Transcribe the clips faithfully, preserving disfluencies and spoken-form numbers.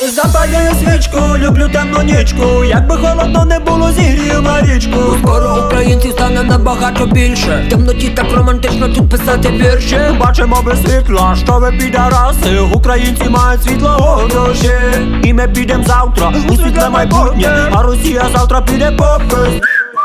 Запалюю свічку, люблю темну нічку. Якби холодно не було, зігрію Марічку. Скоро українців стане набагато більше. В темноті так романтично тут писати вірші. Бачимо без світла, що ви підараси. Українці мають світло гроші. І ми підем завтра у світле майбутнє, а Росія завтра піде попис.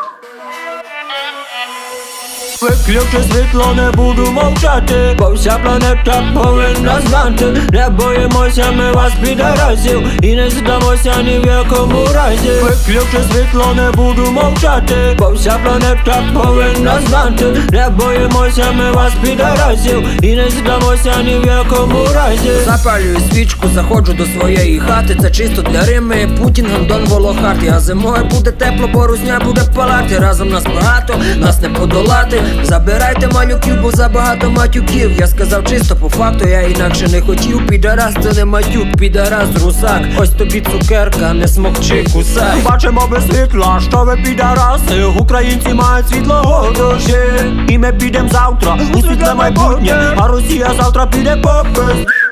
Виключи світло, не буду мовчати, бо вся планета повинна знати. Не боїмося ми вас, підарасів, і не здамося ні в якому разі. Виключи світло, не буду мовчати, бо вся планета повинна знати. Не боїмося ми вас, підарасів, і не здамося ні в якому разі. Запалюю свічку, заходжу до своєї хати. Це чисто для Рими, Путін, Гондон, Волохати. А зимою буде тепло, бо русня буде палати. Разом нас багато, нас не подолати. Забирайте малюків, бо забагато матюків. Я сказав чисто по факту, я інакше не хотів. Підарас це не матюк, підарас русак. Ось тобі цукерка, не смокчи, кусай. Бачимо без світла, що ви підараси. Українці мають світло гроші. І ми підем завтра у світле майбутнє, а Росія завтра піде попис.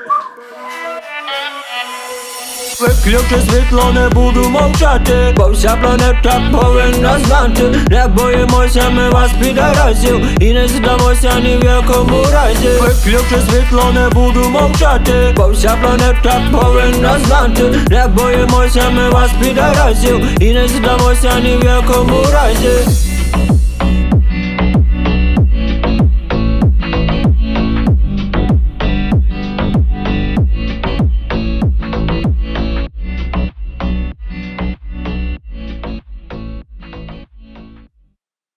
Виключи світло, не буду мовчати, бо вся планета повинна знати. Не боїмося ми вас, підарасів, і не здамося ні в якому разі. Виключи світло, не буду мовчати, бо вся планета повинна знати. Не боїмося ми вас, підарасів, і не здамося ні в якому разі.